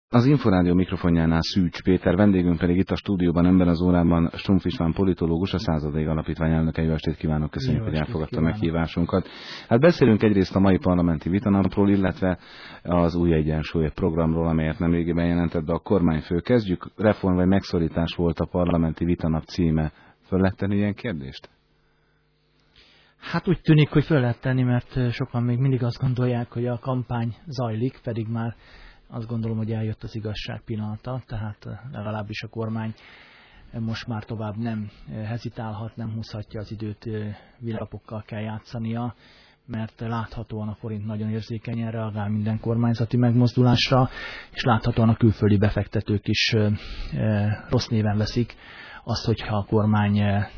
Az Inforádió mikrofonjánál Szűcs Péter, vendégünk pedig itt a stúdióban, ebben az órában Stumpf István politológus, a Századék Alapítvány elnöke. Jó estét kívánok, köszönjük, hogy elfogadta meghívásunkat. Hát beszélünk egyrészt a mai parlamenti vitanapról, illetve az új egyensúly programról, amelyet nemrégiben jelentett be a kormányfő. Kezdjük, reform vagy megszorítás volt a parlamenti vitanap címe. Föl lehet tenni ilyen kérdést? Hát úgy tűnik, hogy föl lehet tenni, mert sokan még mindig azt gondolják, hogy a kampány zajlik, pedig már azt gondolom, hogy eljött az igazság pillanata, tehát legalábbis a kormány most már tovább nem hezitálhat, nem húzhatja az időt, villapokkal kell játszania, mert láthatóan a forint nagyon érzékenyen reagál minden kormányzati megmozdulásra, és láthatóan a külföldi befektetők is rossz néven veszik azt, hogyha a kormány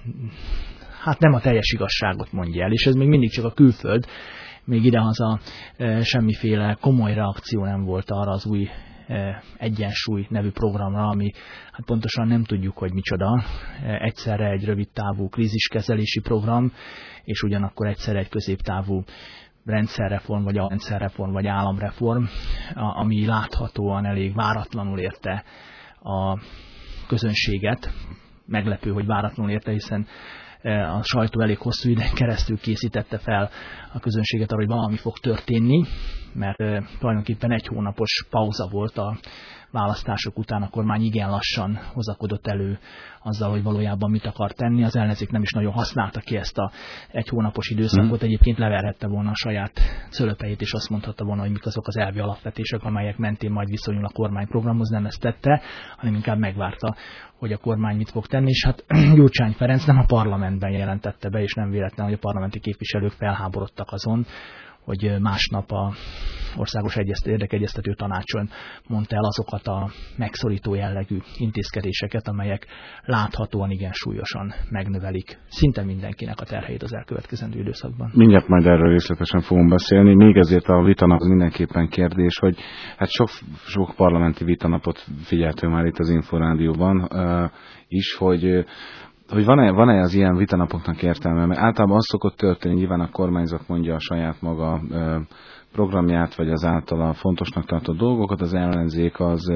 hát nem a teljes igazságot mondja el, és ez még mindig csak a külföld. Még idehaza semmiféle komoly reakció nem volt arra az új egyensúly nevű programra, ami hát pontosan nem tudjuk, hogy micsoda. Egyszerre egy rövidtávú kríziskezelési program, és ugyanakkor egyszerre egy középtávú rendszerreform, vagy államreform, ami láthatóan elég váratlanul érte a közönséget. Meglepő, hogy váratlanul érte, hiszen a sajtó elég hosszú időn keresztül készítette fel a közönséget arra, hogy valami fog történni, mert tulajdonképpen egy hónapos pauza volt a választások után, a kormány igen lassan hozakodott elő azzal, hogy valójában mit akar tenni. Az ellenzék nem is nagyon használta ki ezt a egy hónapos időszakot, egyébként leverhette volna a saját cölöpeit, és azt mondhatta volna, hogy mik azok az elvi alapvetések, amelyek mentén majd viszonyul a kormányprogramhoz, nem ezt tette, hanem inkább megvárta, hogy a kormány mit fog tenni, és hát Gyurcsány Ferenc nem a parlamentben jelentette be, és nem véletlen, hogy a parlamenti képviselők felháborodtak azon, hogy másnap a Országos Érdekegyeztető Tanácson mondta el azokat a megszorító jellegű intézkedéseket, amelyek láthatóan igen súlyosan megnövelik szinte mindenkinek a terheit az elkövetkezendő időszakban. Mindjárt majd erről részletesen fogunk beszélni. Még ezért a vitanap mindenképpen kérdés, hogy hát sok parlamenti vitanapot figyeltünk már itt az Inforádióban is, hogy van-e az ilyen vitanapoknak értelme? Mert általában az szokott történni, nyilván a kormányzat mondja a saját maga programját, vagy az általa fontosnak tartott dolgokat, az ellenzék az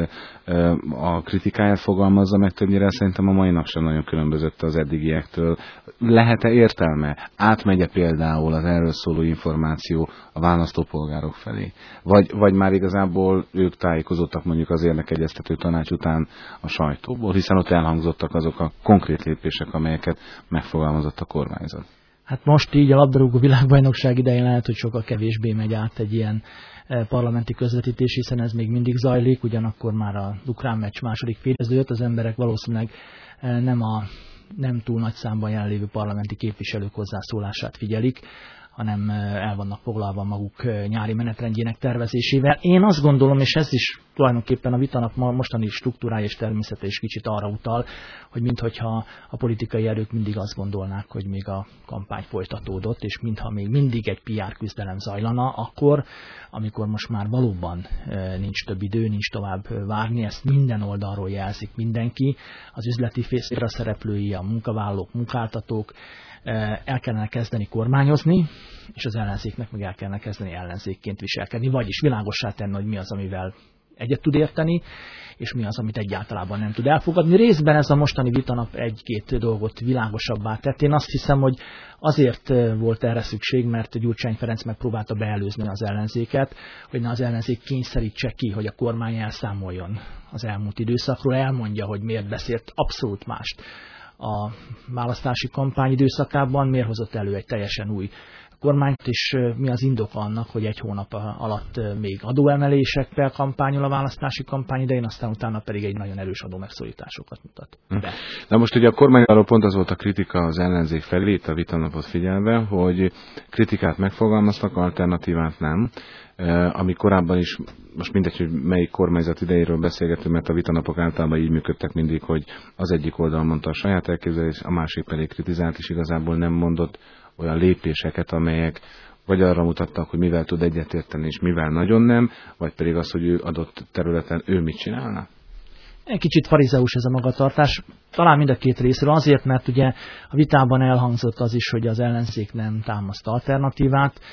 a kritikáját fogalmazza meg többnyire, szerintem a mai nap sem nagyon különbözött az eddigiektől. Lehet-e értelme? Átmegye például az erről szóló információ a választópolgárok felé? Vagy már igazából ők tájékozottak mondjuk az érdekegyeztető tanács után a sajtóból, hiszen ott elhangzottak azok a konkrét lépések, amelyeket megfogalmazott a kormányzat? Hát most így a labdarúgó világbajnokság idején lehet, hogy sokkal kevésbé megy át egy ilyen parlamenti közvetítés, hiszen ez még mindig zajlik, ugyanakkor már a ukrán meccs második félidőt, az emberek valószínűleg nem túl nagy számban jelenlévő parlamenti képviselők hozzászólását figyelik, hanem el vannak foglalva maguk nyári menetrendjének tervezésével. Én azt gondolom, és ez is tulajdonképpen a vitanap mostani struktúrája és természete is kicsit arra utal, hogy minthogyha a politikai erők mindig azt gondolnák, hogy még a kampány folytatódott, és mintha még mindig egy PR küzdelem zajlana, akkor, amikor most már valóban nincs több idő, nincs tovább várni, ezt minden oldalról jelzik mindenki, az üzleti fészre szereplői, a munkavállalók, munkáltatók, el kellene kezdeni kormányozni, és az ellenzéknek meg el kellene kezdeni ellenzékként viselkedni, vagyis világossá tenni, hogy mi az, amivel egyet tud érteni, és mi az, amit egyáltalán nem tud elfogadni. Részben ez a mostani vitanap egy-két dolgot világosabbá tett. Én azt hiszem, hogy azért volt erre szükség, mert Gyurcsány Ferenc megpróbálta beelőzni az ellenzéket, hogy ne az ellenzék kényszerítse ki, hogy a kormány elszámoljon az elmúlt időszakról, elmondja, hogy miért beszélt abszolút mást a választási kampány időszakában, miért hozott elő egy teljesen új kormányt, és mi az indok annak, hogy egy hónap alatt még adóemelésekkel kampányol a választási kampány idején, aztán utána pedig egy nagyon erős adómegszorításokat mutat be. Na most ugye a kormányról pont az volt a kritika az ellenzék felé, itt a vitanapot figyelve, hogy kritikát megfogalmaztak, alternatívát nem. Ami korábban is, most mindegy, hogy melyik kormányzat idejéről beszélgetünk, mert a vitanapok általában így működtek mindig, hogy az egyik oldal mondta a saját elképzelést, a másik pedig kritizált, és igazából nem mondott olyan lépéseket, amelyek vagy arra mutattak, hogy mivel tud egyetérteni, és mivel nagyon nem, vagy pedig az, hogy ő adott területen ő mit csinálna? Egy kicsit farizeus ez a magatartás, talán mind a két részről, azért, mert ugye a vitában elhangzott az is, hogy az ellenzék nem támaszt alternatívát,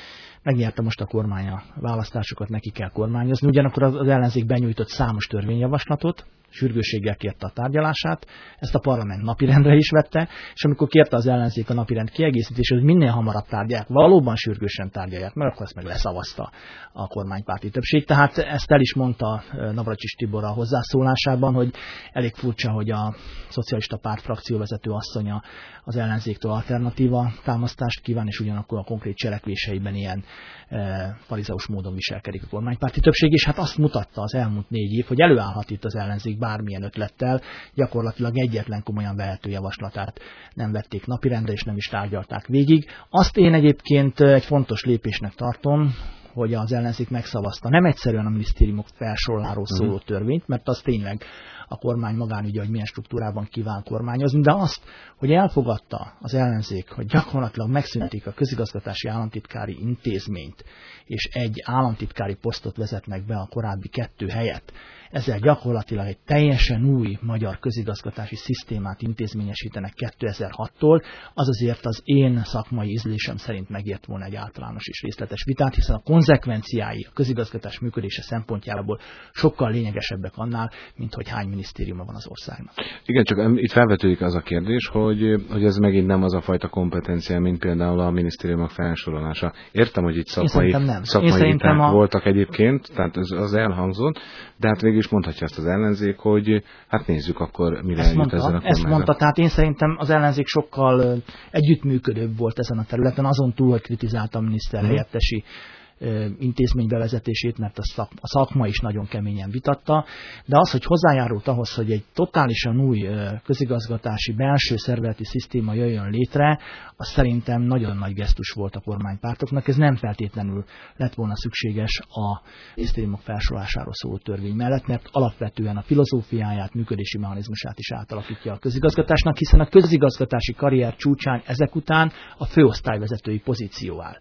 megnyerte most a kormány a választásokat, neki kell kormányozni. Ugyanakkor az ellenzék benyújtott számos törvényjavaslatot, sürgősséggel kérte a tárgyalását, ezt a parlament napirendre is vette, és amikor kérte az ellenzék a napirend kiegészítését, hogy minél hamarabb tárgyalják, valóban sürgősen tárgyalják meg, akkor ezt meg leszavazta a kormánypárti többség. Tehát ezt el is mondta Navracsics Tibor a hozzászólásában, hogy elég furcsa, hogy a Szocialista Párt frakcióvezető asszonya az ellenzéktől alternatíva támasztást kíván, és ugyanakkor a konkrét cselekvéseiben ilyen farizeus módon viselkedik a kormánypárti többség, és hát azt mutatta az elmúlt 4 év, hogy előállhat itt az ellenzék bármilyen ötlettel, gyakorlatilag egyetlen komolyan vehető javaslatát nem vették napirendre, és nem is tárgyalták végig. Azt én egyébként egy fontos lépésnek tartom, hogy az ellenzék megszavazta nem egyszerűen a minisztériumok felsoroláról szóló törvényt, mert az tényleg a kormány magánügye, hogy milyen struktúrában kíván kormányozni, de azt, hogy elfogadta az ellenzék, hogy gyakorlatilag megszüntik a közigazgatási államtitkári intézményt, és egy államtitkári posztot vezetnek be a korábbi 2 helyett. Ezzel gyakorlatilag egy teljesen új magyar közigazgatási szisztémát intézményesítenek 2006-tól, az azért az én szakmai ízlésem szerint megért volna egy általános és részletes vitát, hiszen a konzekvenciái a közigazgatás működése szempontjából sokkal lényegesebbek annál, mint hogy hány minisztériuma van az országnak. Igen, csak itt felvetődik az a kérdés, hogy ez megint nem az a fajta kompetencia, mint például a minisztériumok felsorolása. Értem, hogy itt szakmai viták voltak egyébként, tehát az elhangzott, de hát végül is mondhatja ezt az ellenzék, hogy hát nézzük akkor, mire jut ezen a kormányzat. Ezt mondta, tehát én szerintem az ellenzék sokkal együttműködőbb volt ezen a területen, azon túl, hogy kritizálta a miniszterhelyettesi intézmény bevezetését, mert a szakma is nagyon keményen vitatta, de az, hogy hozzájárult ahhoz, hogy egy totálisan új közigazgatási belső szervezeti szisztéma jöjjön létre, az szerintem nagyon nagy gesztus volt a kormánypártoknak. Ez nem feltétlenül lett volna szükséges a minisztériumok felsorolásáról szóló törvény mellett, mert alapvetően a filozófiáját, működési mechanizmusát is átalakítja a közigazgatásnak, hiszen a közigazgatási karrier csúcsán ezek után a főosztályvezetői pozíció áll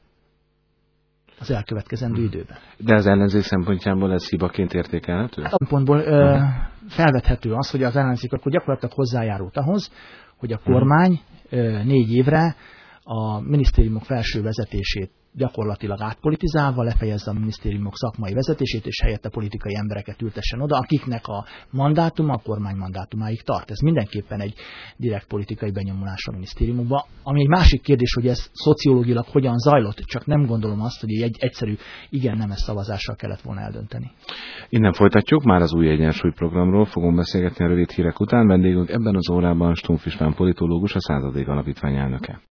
az elkövetkezendő időben. De az ellenzék szempontjából ez hibaként értékelhető? Hát a pontból felvethető az, hogy az ellenzék akkor gyakorlatilag hozzájárult ahhoz, hogy a kormány 4 évre a minisztériumok felső vezetését gyakorlatilag átpolitizálva lefejezze a minisztériumok szakmai vezetését, és helyette politikai embereket ültessen oda, akiknek a mandátuma a kormány mandátumáig tart. Ez mindenképpen egy direkt politikai benyomulás a minisztériumokba. Ami egy másik kérdés, hogy ez szociológilag hogyan zajlott, csak nem gondolom azt, hogy egy egyszerű igen-nemes szavazással kellett volna eldönteni. Innen folytatjuk, már az új egyensúly programról fogunk beszélgetni a rövid hírek után. Vendégünk ebben az órában Stumpf István politológus, a Századék Alapítvány elnöke.